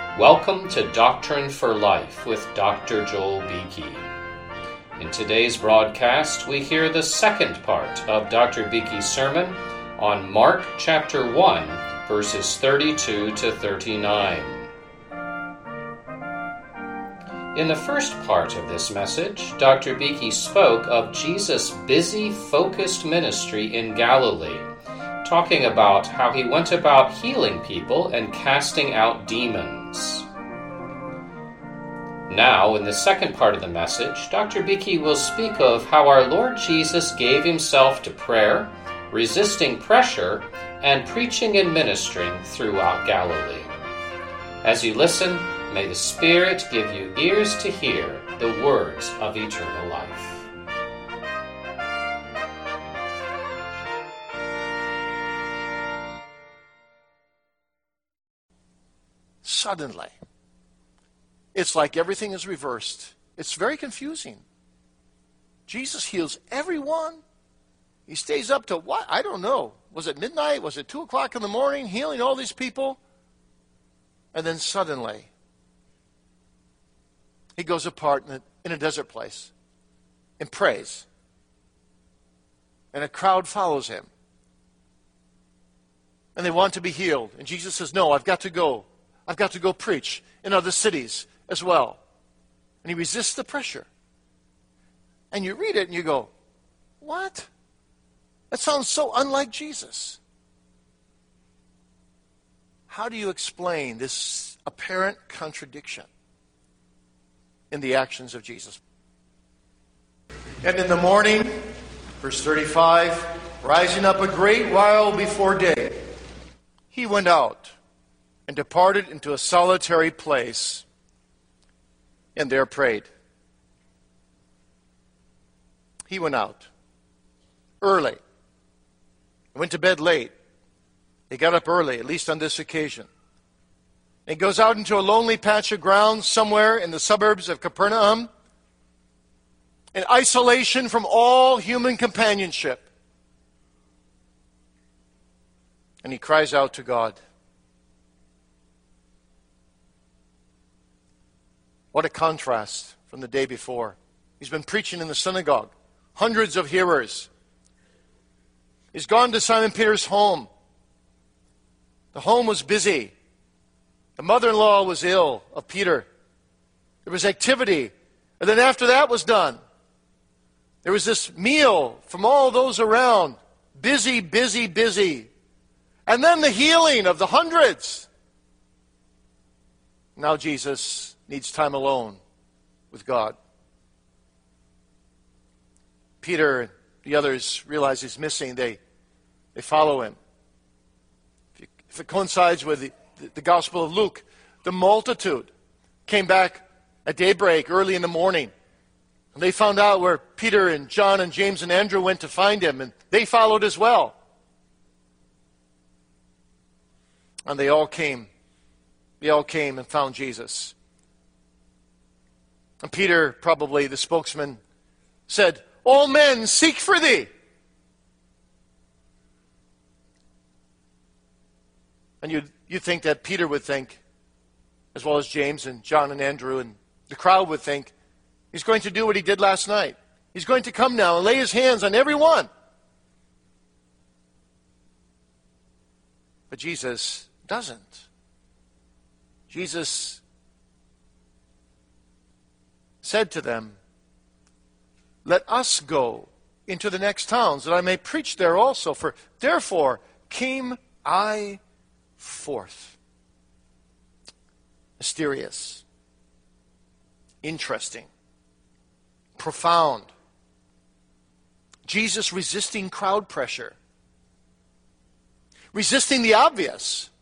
Welcome to Doctrine for Life with Dr. Joel Beeke. In today's broadcast, we hear the second part of Dr. Beeke's sermon on Mark chapter 1, verses 32 to 39. In the first part of this message, Dr. Beeke spoke of Jesus' busy, focused ministry in Galilee, talking about how he went about healing people and casting out demons. Now, in the second part of the message, Dr. Beeke will speak of how our Lord Jesus gave himself to prayer, resisting pressure, and preaching and ministering throughout Galilee. As you listen, may the Spirit give you ears to hear the words of eternal life. Suddenly, it's like everything is reversed. It's very confusing. Jesus heals everyone. He stays up to what? I don't know. Was it midnight? Was it 2 o'clock in the morning, healing all these people? And then suddenly, he goes apart in a desert place and prays. And a crowd follows him. And they want to be healed. And Jesus says, no, I've got to go. I've got to go preach in other cities as well. And he resists the pressure. And you read it and you go, what? That sounds so unlike Jesus. How do you explain this apparent contradiction in the actions of Jesus? And in the morning, verse 35, rising up a great while before day, he went out and departed into a solitary place, and there prayed. He went out early, went to bed late. He got up early, at least on this occasion. He goes out into a lonely patch of ground somewhere in the suburbs of Capernaum, in isolation from all human companionship. And he cries out to God. What a contrast from the day before. He's been preaching in the synagogue. Hundreds of hearers. He's gone to Simon Peter's home. The home was busy. The mother-in-law was ill of Peter. There was activity. And then after that was done, there was this meal from all those around. Busy, busy, busy. And then the healing of the hundreds. Now Jesus needs time alone with God. Peter and the others realize he's missing. They follow him. If it coincides with the Gospel of Luke, the multitude came back at daybreak early in the morning. And they found out where Peter and John and James and Andrew went to find him, and they followed as well. And they all came and found Jesus. And Peter, probably the spokesman, said, all men seek for thee. And you'd think that Peter would think, as well as James and John and Andrew, and the crowd would think, he's going to do what he did last night. He's going to come now and lay his hands on everyone. But Jesus doesn't. Jesus said to them, let us go into the next towns, that I may preach there also, for therefore came I forth. Mysterious, interesting, profound. Jesus resisting crowd pressure, resisting the obvious.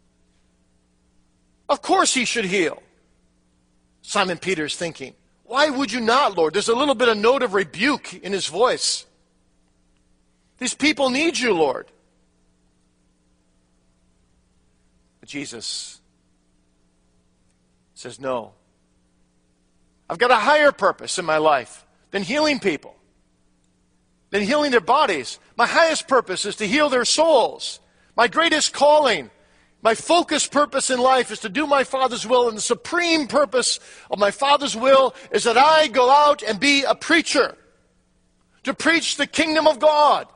Of course he should heal. Simon Peter's thinking, why would you not, Lord? There's a little bit of note of rebuke in his voice. These people need you, Lord. But Jesus says, no. I've got a higher purpose in my life than healing people, than healing their bodies. My highest purpose is to heal their souls. My greatest calling, My focused purpose in life is to do my Father's will, and the supreme purpose of my Father's will is that I go out and be a preacher, to preach the kingdom of God.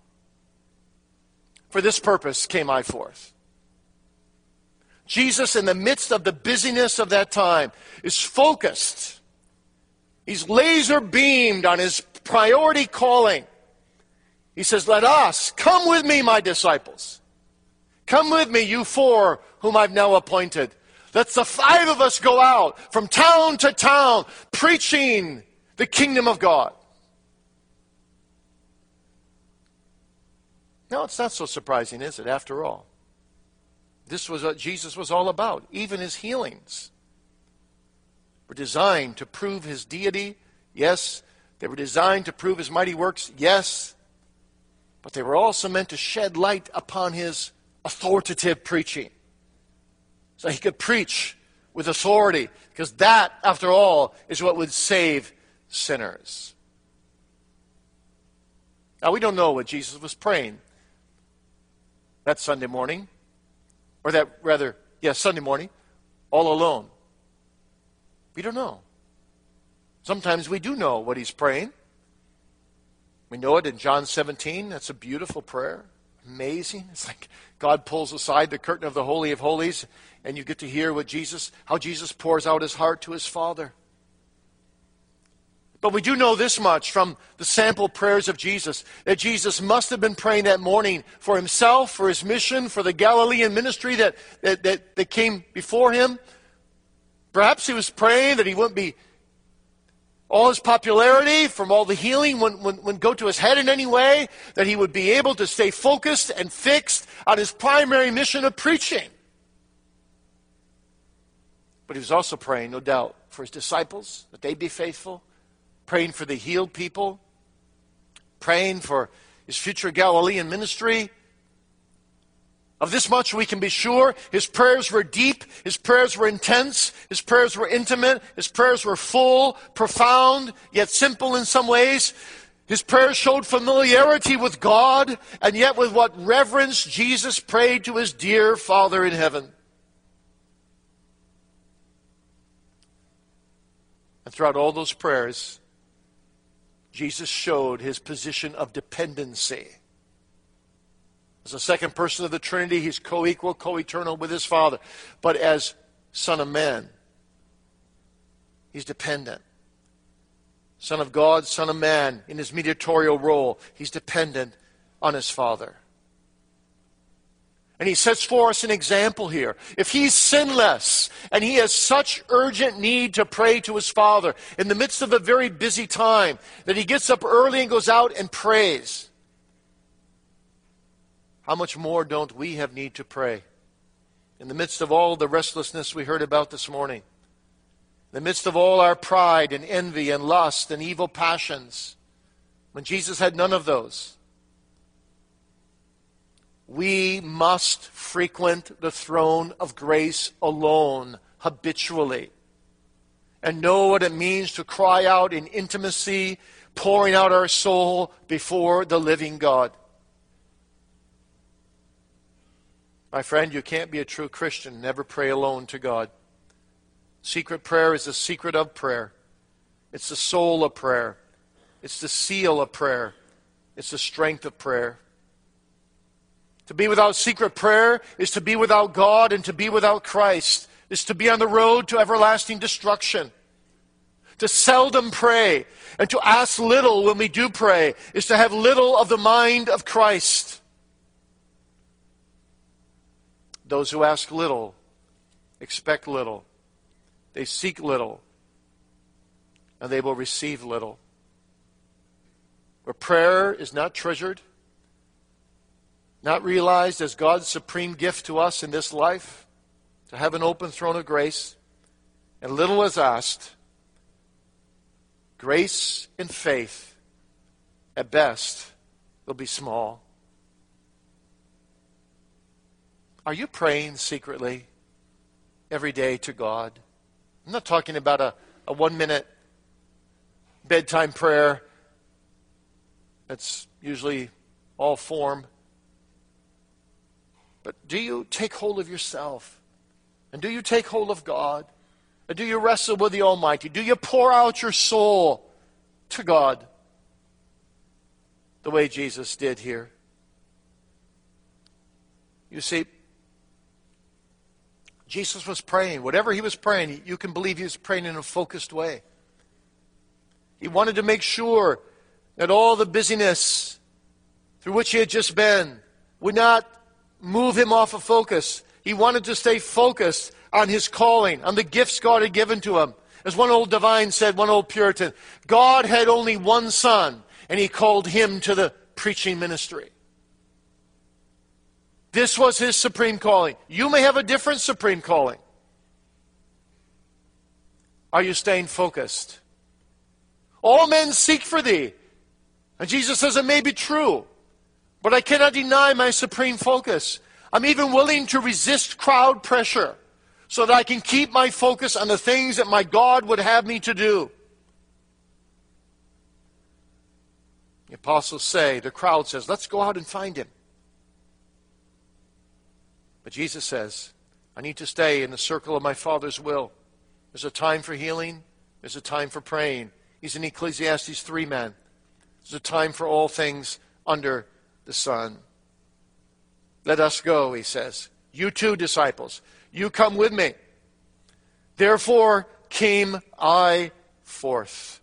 For this purpose came I forth. Jesus, in the midst of the busyness of that time, is focused. He's laser beamed on his priority calling. He says, let us, come with me, my disciples. Come with me, you 4 whom I've now appointed. Let the 5 of us go out from town to town, preaching the kingdom of God. No, it's not so surprising, is it, after all? This was what Jesus was all about. Even his healings were designed to prove his deity. Yes. They were designed to prove his mighty works. Yes. But they were also meant to shed light upon his authoritative preaching. So he could preach with authority, because that, after all, is what would save sinners. Now, we don't know what Jesus was praying that Sunday morning, or Sunday morning, all alone. We don't know. Sometimes we do know what he's praying. We know it in John 17. That's a beautiful prayer. Amazing. It's like God pulls aside the curtain of the Holy of Holies, and you get to hear how Jesus pours out his heart to his Father. But we do know this much from the sample prayers of Jesus, that Jesus must have been praying that morning for himself, for his mission, for the Galilean ministry that came before him. Perhaps he was praying that he wouldn't be, all his popularity from all the healing wouldn't go to his head in any way, that he would be able to stay focused and fixed on his primary mission of preaching. But he was also praying, no doubt, for his disciples, that they be faithful, praying for the healed people, praying for his future Galilean ministry. Of this much we can be sure: his prayers were deep, his prayers were intense, his prayers were intimate, his prayers were full, profound, yet simple in some ways. His prayers showed familiarity with God, and yet with what reverence Jesus prayed to his dear Father in heaven. And throughout all those prayers, Jesus showed his position of dependency. As the second person of the Trinity, he's co-equal, co-eternal with his Father. But as Son of Man, he's dependent. Son of God, Son of Man, in his mediatorial role, he's dependent on his Father. And he sets for us an example here. If he's sinless and he has such urgent need to pray to his Father in the midst of a very busy time, that he gets up early and goes out and prays, how much more don't we have need to pray? In the midst of all the restlessness we heard about this morning, in the midst of all our pride and envy and lust and evil passions, when Jesus had none of those, we must frequent the throne of grace alone, habitually, and know what it means to cry out in intimacy, pouring out our soul before the living God. My friend, you can't be a true Christian and never pray alone to God. Secret prayer is the secret of prayer. It's the soul of prayer. It's the seal of prayer. It's the strength of prayer. To be without secret prayer is to be without God, and to be without Christ is to be on the road to everlasting destruction. To seldom pray and to ask little when we do pray is to have little of the mind of Christ. Those who ask little expect little. They seek little, and they will receive little. Where prayer is not treasured, not realized as God's supreme gift to us in this life, to have an open throne of grace, and little is asked, grace and faith, at best, will be small. Are you praying secretly every day to God? I'm not talking about a 1-minute bedtime prayer that's usually all form. But do you take hold of yourself? And do you take hold of God? And do you wrestle with the Almighty? Do you pour out your soul to God the way Jesus did here? You see, Jesus was praying. Whatever he was praying, you can believe he was praying in a focused way. He wanted to make sure that all the busyness through which he had just been would not move him off of focus. He wanted to stay focused on his calling, on the gifts God had given to him. As one old divine said, one old Puritan, God had only one son, and he called him to the preaching ministry. This was his supreme calling. You may have a different supreme calling. Are you staying focused? All men seek for thee. And Jesus says it may be true, but I cannot deny my supreme focus. I'm even willing to resist crowd pressure so that I can keep my focus on the things that my God would have me to do. The apostles say, the crowd says, let's go out and find him. But Jesus says, I need to stay in the circle of my Father's will. There's a time for healing. There's a time for praying. He's an Ecclesiastes 3 man. There's a time for all things under the sun. Let us go, he says. You too, disciples. You come with me. Therefore came I forth.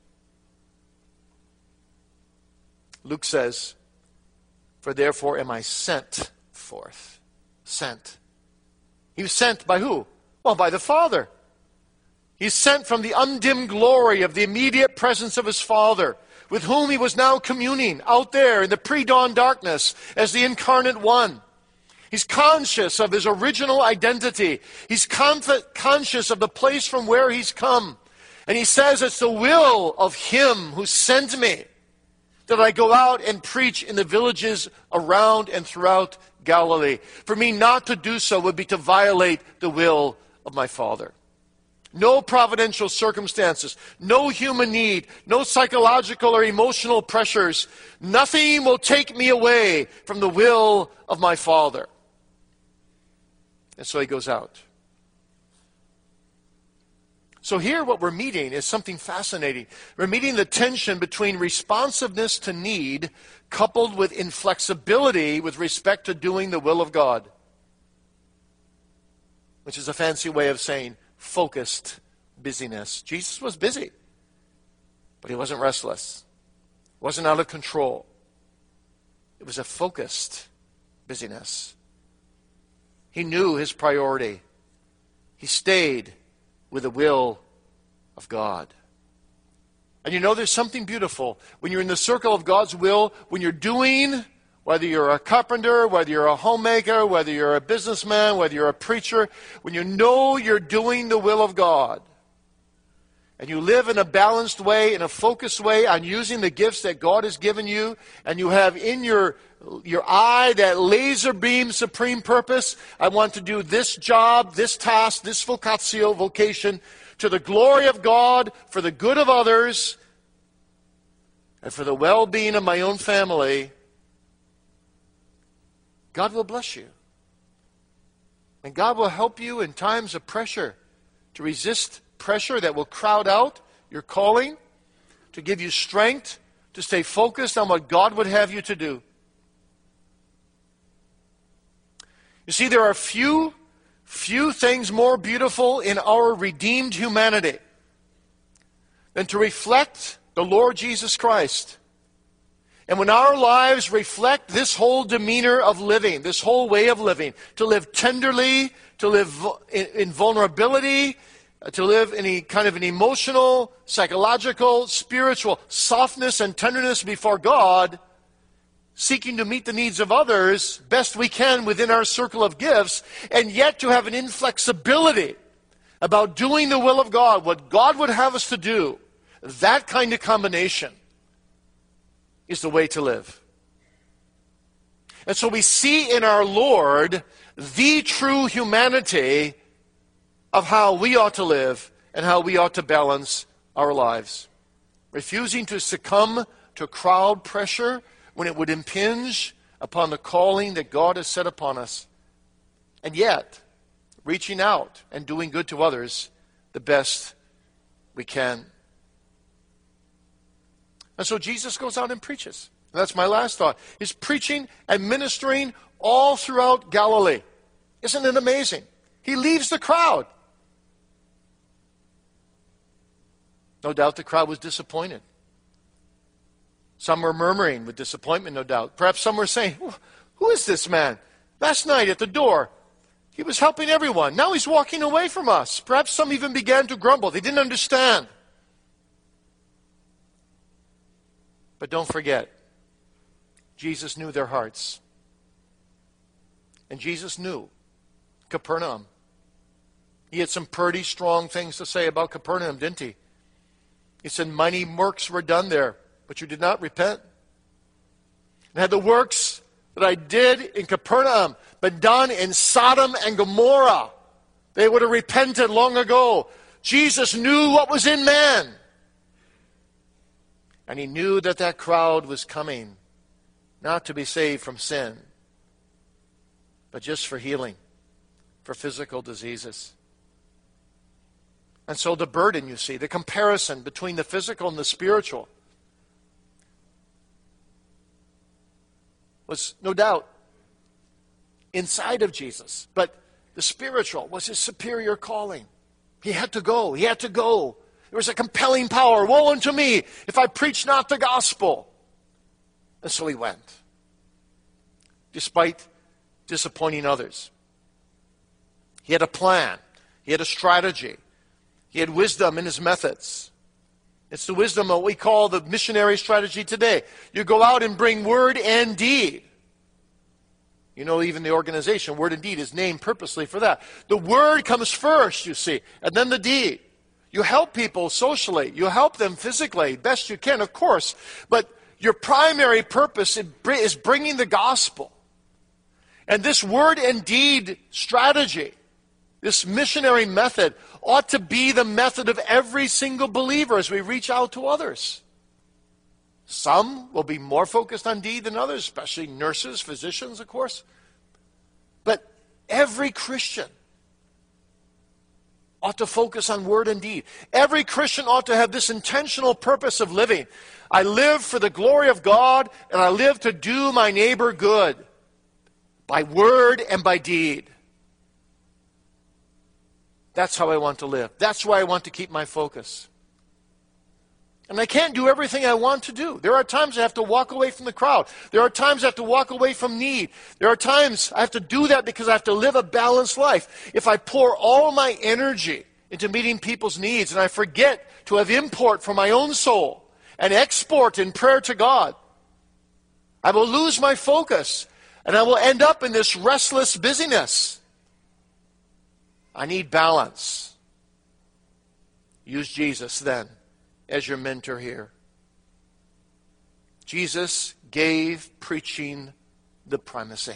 Luke says, for therefore am I sent forth. Sent. He was sent by who? Well, by the Father. He's sent from the undimmed glory of the immediate presence of his Father, with whom he was now communing out there in the pre-dawn darkness as the incarnate one. He's conscious of his original identity. He's conscious of the place from where he's come. And he says, it's the will of him who sent me that I go out and preach in the villages around and throughout Galilee. For me not to do so would be to violate the will of my Father. No providential circumstances, no human need, no psychological or emotional pressures. Nothing will take me away from the will of my Father. And so he goes out. So here what we're meeting is something fascinating. We're meeting the tension between responsiveness to need coupled with inflexibility with respect to doing the will of God. Which is a fancy way of saying focused busyness. Jesus was busy, but he wasn't restless. Wasn't out of control. It was a focused busyness. He knew his priority. He stayed with the will of God. And you know, there's something beautiful when you're in the circle of God's will, when you're doing, whether you're a carpenter, whether you're a homemaker, whether you're a businessman, whether you're a preacher, when you know you're doing the will of God, and you live in a balanced way, in a focused way on using the gifts that God has given you, and you have in your eye that laser beam supreme purpose, I want to do this job, this task, this vocation, to the glory of God, for the good of others, and for the well-being of my own family, God will bless you. And God will help you in times of pressure to resist pressure that will crowd out your calling, to give you strength, to stay focused on what God would have you to do. You see, there are few things more beautiful in our redeemed humanity than to reflect the Lord Jesus Christ. And when our lives reflect this whole demeanor of living, this whole way of living, to live tenderly, to live in vulnerability, to live in a kind of an emotional, psychological, spiritual softness and tenderness before God, seeking to meet the needs of others best we can within our circle of gifts, and yet to have an inflexibility about doing the will of God, what God would have us to do, that kind of combination is the way to live. And so we see in our Lord the true humanity of how we ought to live and how we ought to balance our lives. Refusing to succumb to crowd pressure when it would impinge upon the calling that God has set upon us. and yet reaching out and doing good to others the best we can. And so Jesus goes out and preaches. And that's my last thought. He's preaching and ministering all throughout Galilee. Isn't it amazing? He leaves the crowd. No doubt the crowd was disappointed. Some were murmuring with disappointment, no doubt. Perhaps some were saying, who is this man? Last night at the door, he was helping everyone. Now he's walking away from us. Perhaps some even began to grumble. They didn't understand. But don't forget, Jesus knew their hearts. And Jesus knew Capernaum. He had some pretty strong things to say about Capernaum, didn't he? He said, mighty works were done there, but you did not repent. And had the works that I did in Capernaum been done in Sodom and Gomorrah, they would have repented long ago. Jesus knew what was in man. And he knew that that crowd was coming, not to be saved from sin, but just for healing, for physical diseases. And so the burden, you see, the comparison between the physical and the spiritual was no doubt inside of Jesus. But the spiritual was his superior calling. He had to go. He had to go. There was a compelling power. Woe unto me if I preach not the gospel. And so he went, despite disappointing others. He had a plan. He had a strategy. He had wisdom in his methods. It's the wisdom of what we call the missionary strategy today. You go out and bring word and deed. You know, even the organization, Word and Deed, is named purposely for that. The word comes first, you see, and then the deed. You help people socially. You help them physically, best you can, of course. But your primary purpose is bringing the gospel. And this word and deed strategy, this missionary method, ought to be the method of every single believer as we reach out to others. Some will be more focused on deed than others, especially nurses, physicians, of course. But every Christian ought to focus on word and deed. Every Christian ought to have this intentional purpose of living. I live for the glory of God, and I live to do my neighbor good by word and by deed. That's how I want to live. That's why I want to keep my focus. And I can't do everything I want to do. There are times I have to walk away from the crowd. There are times I have to walk away from need. There are times I have to do that because I have to live a balanced life. If I pour all my energy into meeting people's needs and I forget to have import for my own soul and export in prayer to God, I will lose my focus and I will end up in this restless busyness. I need balance. Use Jesus then as your mentor here. Jesus gave preaching the primacy.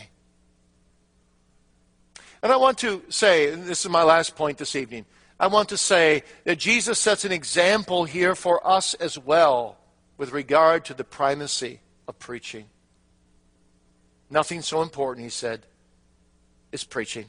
And I want to say, and this is my last point this evening, I want to say that Jesus sets an example here for us as well with regard to the primacy of preaching. Nothing so important, he said, is preaching.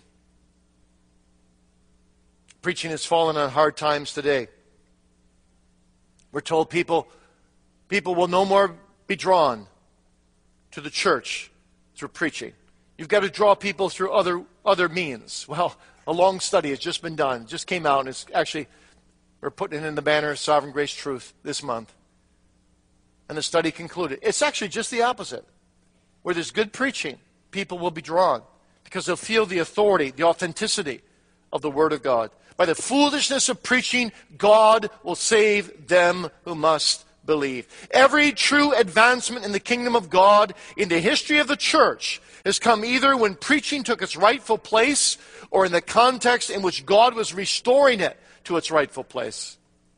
Preaching has fallen on hard times today. We're told people will no more be drawn to the church through preaching. You've got to draw people through other means. Well, a long study has just been done. It just came out, and it's actually, we're putting it in the banner of Sovereign Grace Truth this month. And the study concluded, it's actually just the opposite. Where there's good preaching, people will be drawn because they'll feel the authority, the authenticity of the Word of God. By the foolishness of preaching, God will save them who must believe. Every true advancement in the kingdom of God in the history of the church has come either when preaching took its rightful place or in the context in which God was restoring it to its rightful place.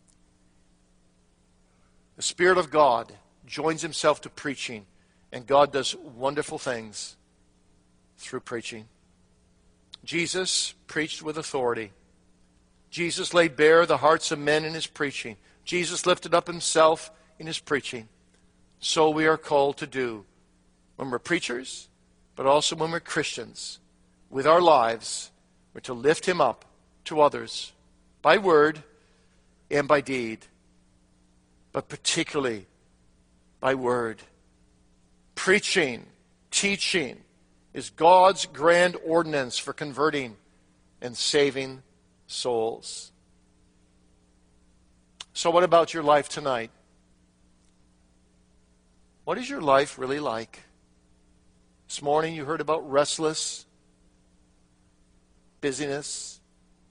The Spirit of God joins himself to preaching, and God does wonderful things through preaching. Jesus preached with authority. Jesus laid bare the hearts of men in his preaching. Jesus lifted up himself in his preaching. So we are called to do when we're preachers, but also when we're Christians. with our lives, we're to lift him up to others by word and by deed, but particularly by word. Preaching, teaching is God's grand ordinance for converting and saving souls. So what about your life tonight? What is your life really like? This morning you heard about restless, busyness,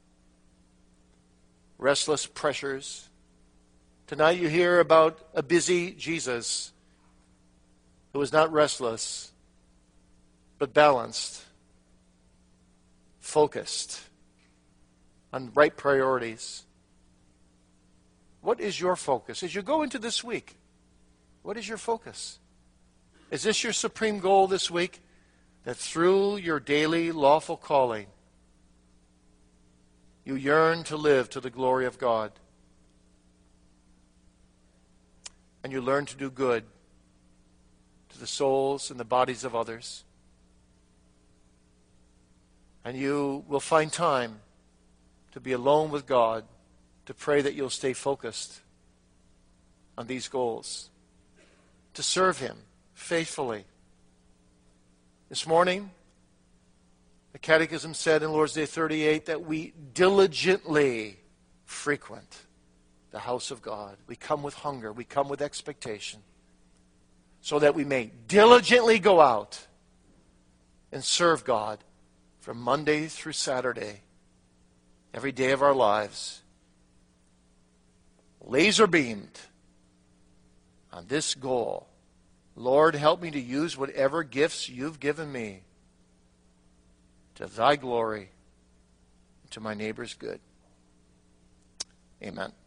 restless pressures. Tonight you hear about a busy Jesus who is not restless, but balanced, focused on right priorities. What is your focus? As you go into this week, what is your focus? Is this your supreme goal this week? That through your daily lawful calling, you yearn to live to the glory of God. And you learn to do good to the souls and the bodies of others. And you will find time to be alone with God, to pray that you'll stay focused on these goals, to serve him faithfully. This morning, the Catechism said in Lord's Day 38 that we diligently frequent the house of God. We come with hunger, we come with expectation, so that we may diligently go out and serve God from Monday through Saturday, every day of our lives, laser beamed on this goal. Lord, help me to use whatever gifts you've given me to thy glory and to my neighbor's good. Amen.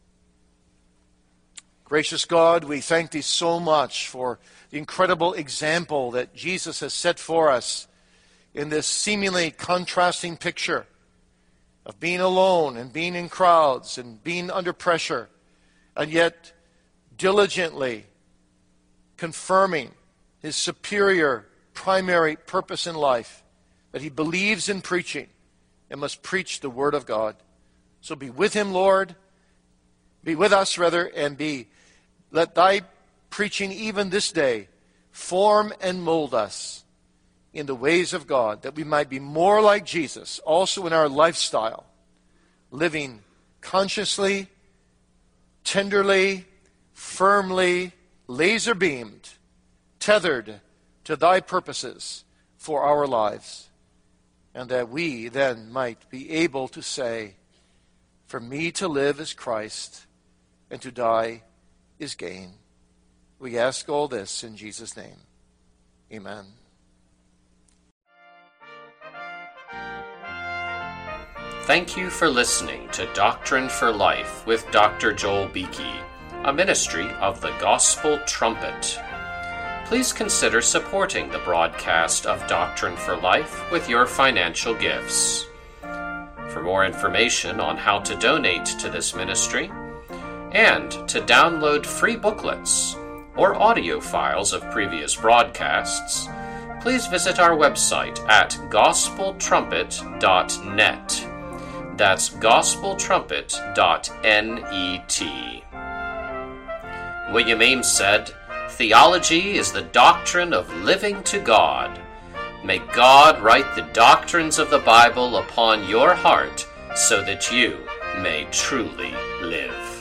Gracious God, we thank thee so much for the incredible example that Jesus has set for us in this seemingly contrasting picture of being alone and being in crowds and being under pressure, and yet diligently confirming his superior primary purpose in life, that he believes in preaching and must preach the word of God. So be with him, Lord. Be with us, rather, and let thy preaching even this day form and mold us in the ways of God, that we might be more like Jesus, also in our lifestyle, living consciously, tenderly, firmly, laser-beamed, tethered to thy purposes for our lives, and that we then might be able to say, for me to live is Christ, and to die is gain. We ask all this in Jesus' name. Amen. Thank you for listening to Doctrine for Life with Dr. Joel Beeke, a ministry of the Gospel Trumpet. Please consider supporting the broadcast of Doctrine for Life with your financial gifts. For more information on how to donate to this ministry and to download free booklets or audio files of previous broadcasts, please visit our website at gospeltrumpet.net. That's gospeltrumpet.net. William Ames said, "Theology is the doctrine of living to God. May God write the doctrines of the Bible upon your heart so that you may truly live."